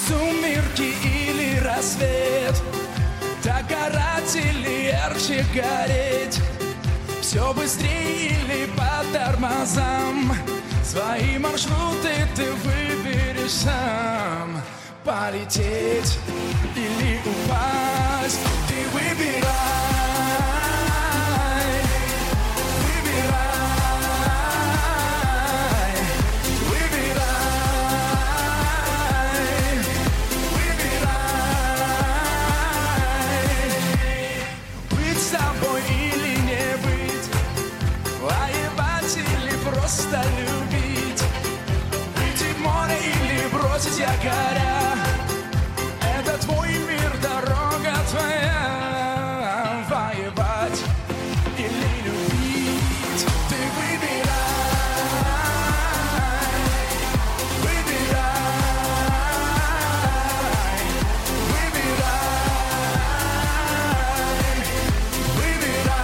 Сумерки или рассвет, догорать или ярче гореть, все быстрее или по тормозам. Свои маршруты ты выберешь сам. Полететь или упасть, ты выбирай. Просто любить, выйти в море или бросить якоря. Это твой мир, дорога твоя. Воевать или любить, ты выбирай. Выбирай. Выбирай. Выбирай.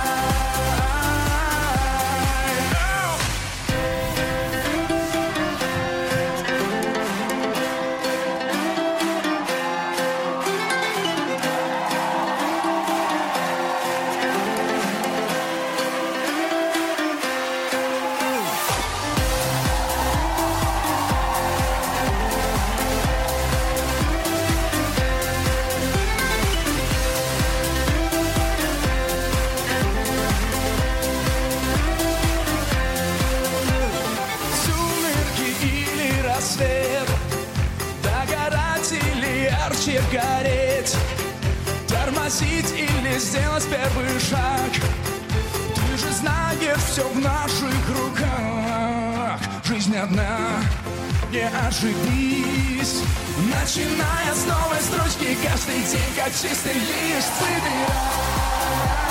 Свет, догорать или ярче гореть, тормозить или сделать первый шаг. Ты же знаешь, все в наших руках. Жизнь одна, не ошибись. Начиная с новой строчки, каждый день как чистый лист. Выбирай.